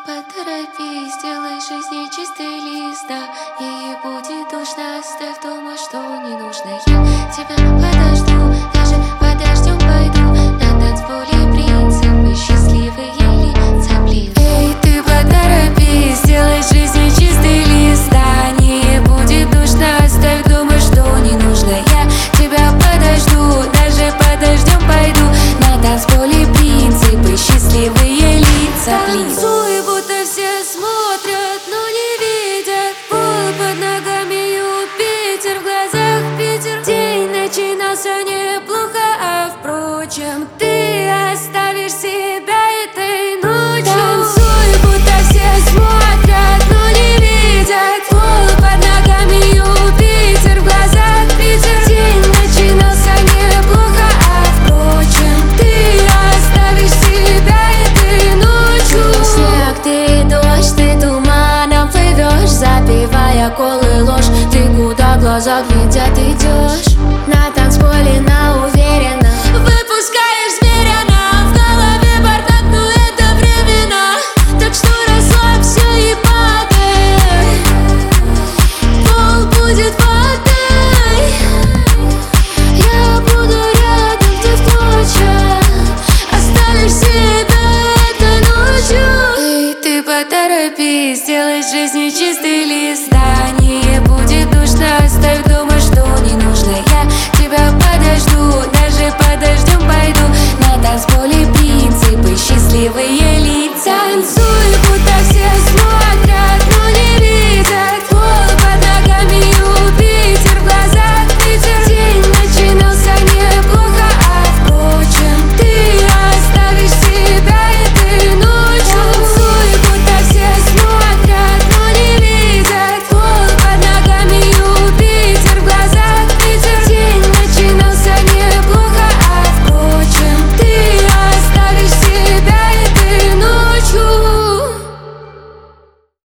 Поторопись, сделай жизни чистый лист, да. Ей будет душно, оставь дома, что не нужно. Я тебя подожду, даже под дождем пойду. На танцполе принципы, счастливые лица, блин. Эй, ты поторопись, сделай жизни чистый лист, да. Ей будет душно, оставь дома, что не нужно. Я тебя подожду, даже под дождем пойду. На танцполе принципы, счастливые лица, блин. Танцуй, будто все смотрят, но не видят. Пол под ногами, Юпитер, в глазах Питер. День начинался неплохо, а впрочем, ты оставишь себя этой ночью. Танцуй, будто все смотрят, но не видят. Пол под ногами, Юпитер, в глазах Питер. День начинался неплохо, а впрочем, ты оставишь себя этой ночью. Снег, ты дождь, ты туманом плывешь, запивая колы ложь. Ты куда глаза глядят, идешь на танцполе на уверенно. Выпускаешь зверя, нам в голове бардак, но это временно. Так что расслабься и падай, пол будет водой. Я буду рядом, ты в точке оставишь себя этой ночью. Эй, ты поторопись, сделай жизни чистый лист, да. Не будет душно, оставь дома.